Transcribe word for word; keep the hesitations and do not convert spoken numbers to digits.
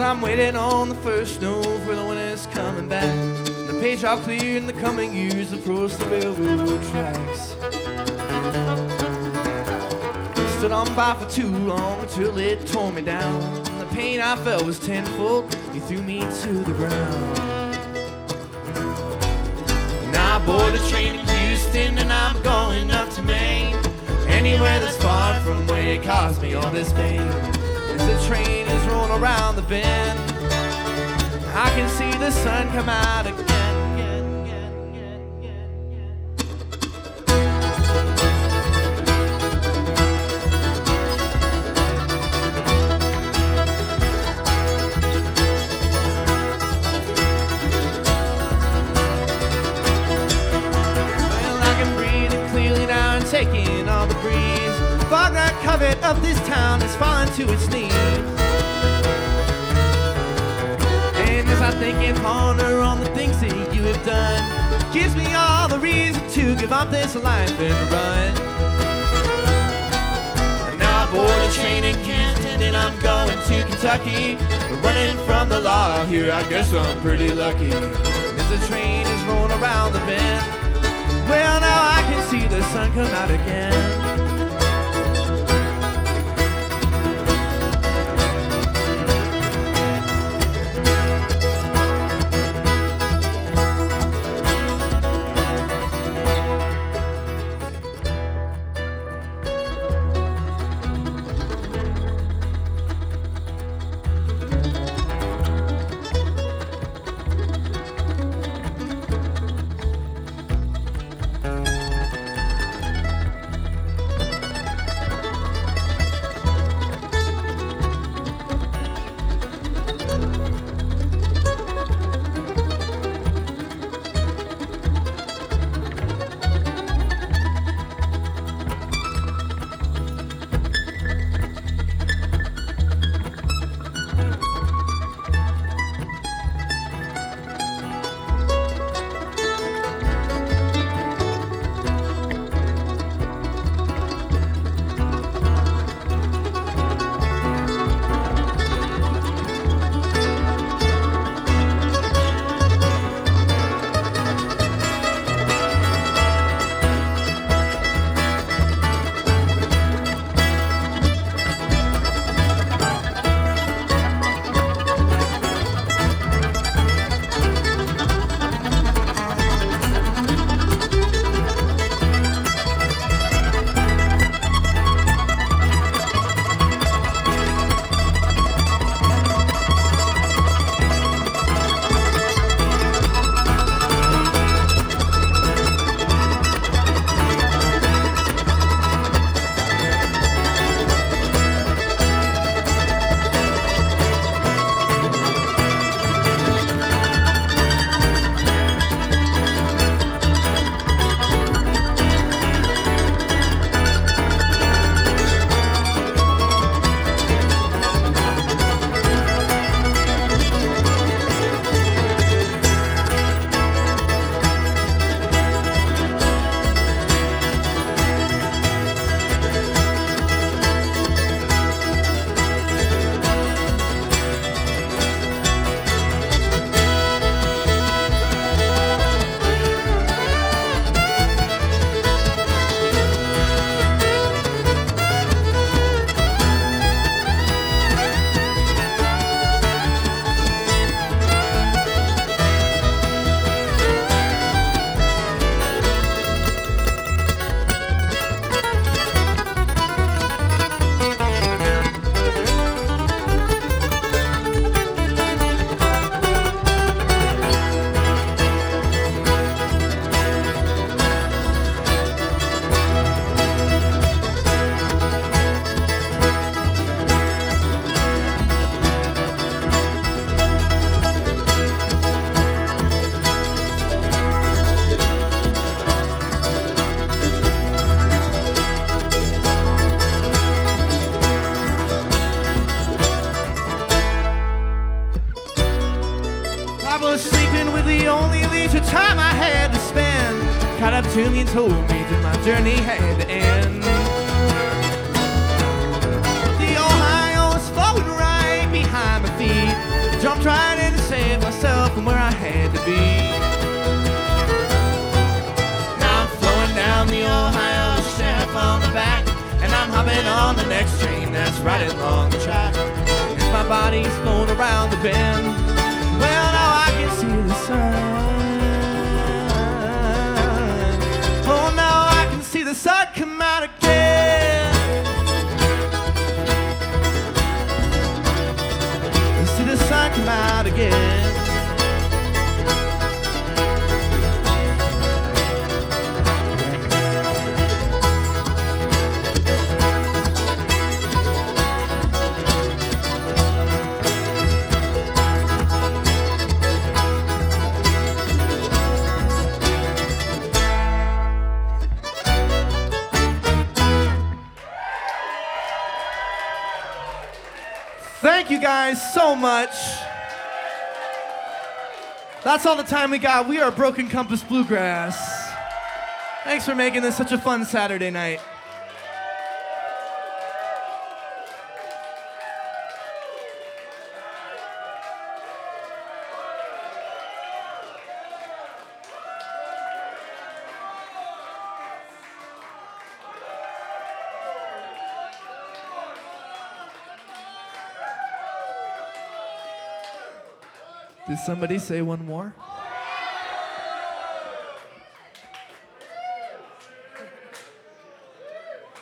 I'm waiting on the first snow for the winter's coming back. The page I'll clear in the coming years across the railroad tracks. Stood on by for too long until it tore me down. The pain I felt was tenfold. You threw me to the ground. Now I board a train in Houston and I'm going up to Maine. Anywhere that's far from where it caused me all this pain. As the train is rolling around the bend, I can see the sun come out again. Taking all the breeze, fog that covered up this town is falling to its knees. And as I think and ponder on the things that you have done, gives me all the reason to give up this life and run. And now I board a train in Canton and I'm going to Kentucky, running from the law here. I guess I'm pretty lucky. As the train is rolling around the bend, well, now I can see the sun come out again. time I had to spend caught up to me and told me that my journey had to end. The Ohio was flowing right behind my feet. Jumped right in to save myself from where I had to be. Now I'm flowing down the Ohio, Sheriff on the back, and I'm hopping on the next train that's right along the track. As my body's flown around the bend, well, now I can see the sun. Oh, now I can see the sun come out again. See the sun come out again. Thank you guys so much. That's all the time we got. We are Broken Compass Bluegrass. Thanks for making this such a fun Saturday night. Did somebody say one more?